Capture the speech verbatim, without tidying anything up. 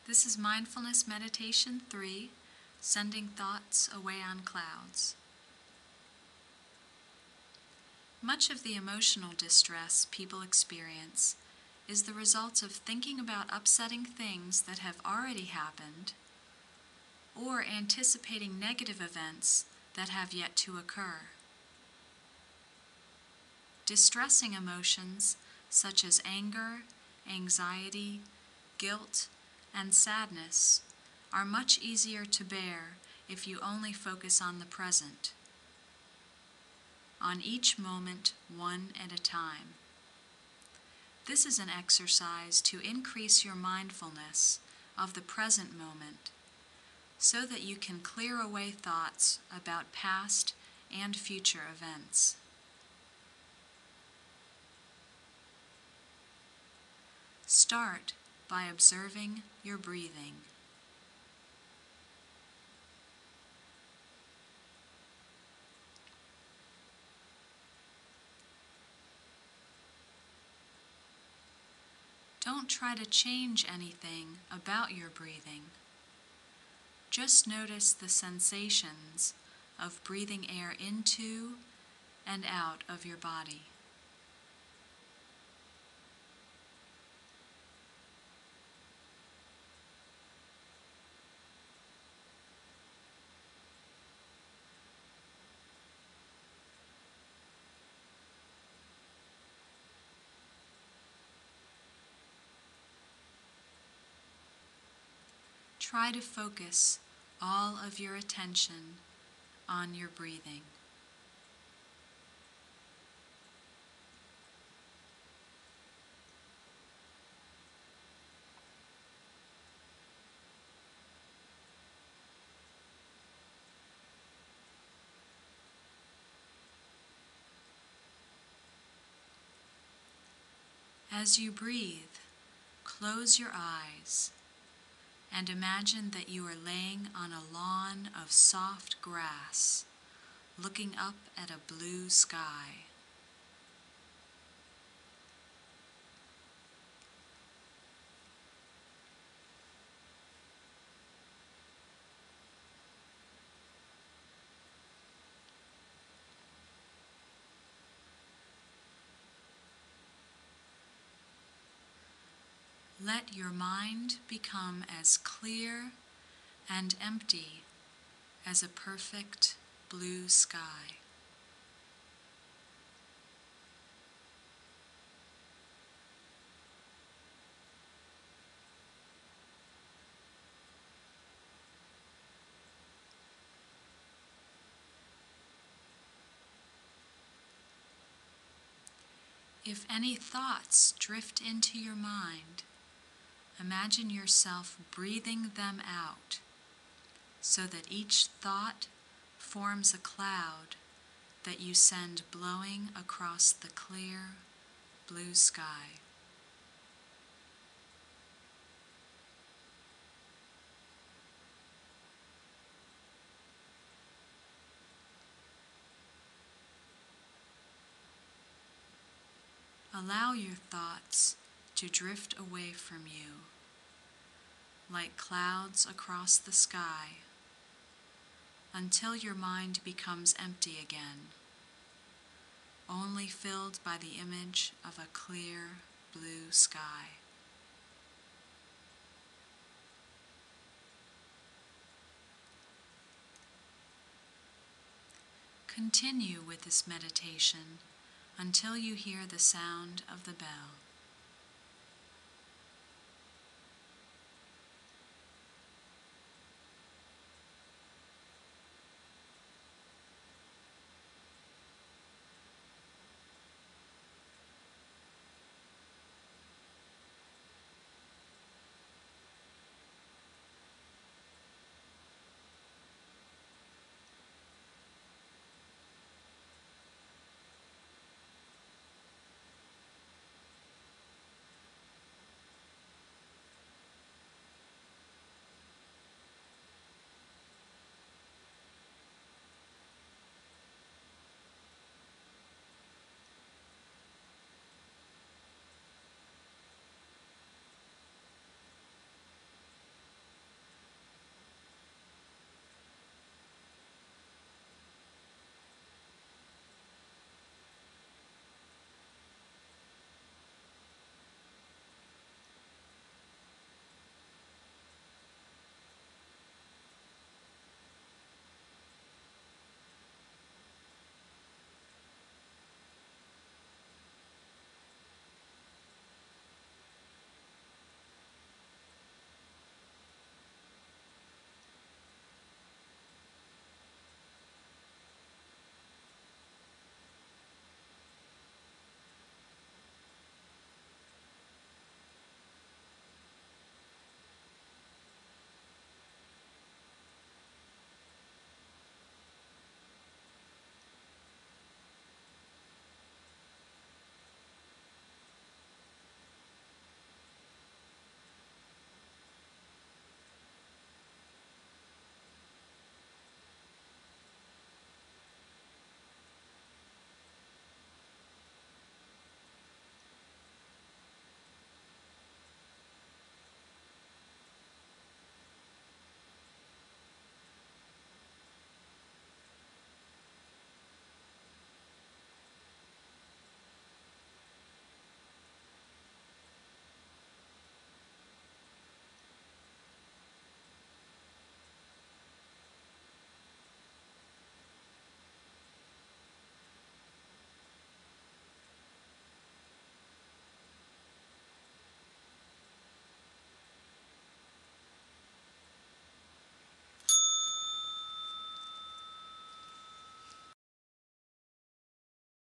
This is Mindfulness Meditation three, Sending Thoughts Away on Clouds. Much of the emotional distress people experience is the result of thinking about upsetting things that have already happened or anticipating negative events that have yet to occur. Distressing emotions such as anger, anxiety, guilt, and sadness are much easier to bear if you only focus on the present, on each moment one at a time. This is an exercise to increase your mindfulness of the present moment so that you can clear away thoughts about past and future events. Start by observing your breathing. Don't try to change anything about your breathing. Just notice the sensations of breathing air into and out of your body. Try to focus all of your attention on your breathing. As you breathe, close your eyes and imagine that you are laying on a lawn of soft grass, looking up at a blue sky. Let your mind become as clear and empty as a perfect blue sky. If any thoughts drift into your mind, imagine yourself breathing them out so that each thought forms a cloud that you send blowing across the clear blue sky. Allow your thoughts to drift away from you, like clouds across the sky, until your mind becomes empty again, only filled by the image of a clear blue sky. Continue with this meditation until you hear the sound of the bell.